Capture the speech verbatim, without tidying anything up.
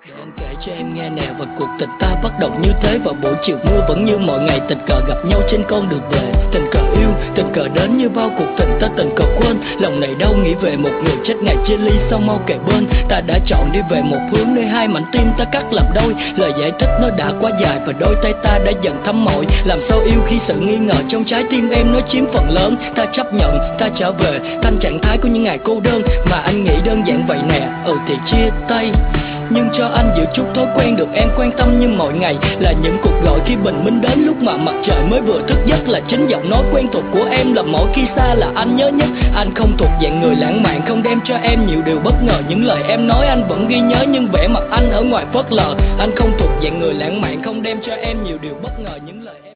Để anh kể cho em nghe nè, và cuộc tình ta bắt đầu như thế. Vào buổi chiều mưa vẫn như mọi ngày, tình cờ gặp nhau trên con đường về. Tình cờ yêu, tình cờ đến như bao cuộc tình, ta tình cờ quên. Lòng này đâu nghĩ về một người chết ngày chia ly, sao mau kề bên. Ta đã chọn đi về một hướng nơi hai mảnh tim ta cắt làm đôi. Lời giải thích nó đã quá dài và đôi tay ta đã dần thấm mỏi. Làm sao yêu khi sự nghi ngờ trong trái tim em nó chiếm phần lớn. Ta chấp nhận, ta trở về thành trạng thái của những ngày cô đơn, mà anh nghĩ đơn giản vậy nè. Ừ thì chia tay, nhưng cho anh giữ chút thói quen được em quan tâm như mọi ngày. Là những cuộc gọi khi bình minh đến, lúc mà mặt trời mới vừa thức giấc. Là chính giọng nói quen thuộc của em, là mỗi khi xa là anh nhớ nhất. Anh không thuộc dạng người lãng mạn, không đem cho em nhiều điều bất ngờ. Những lời em nói anh vẫn ghi nhớ, nhưng vẻ mặt anh ở ngoài phớt lờ. Anh không thuộc dạng người lãng mạn, không đem cho em nhiều điều bất ngờ. Những lời em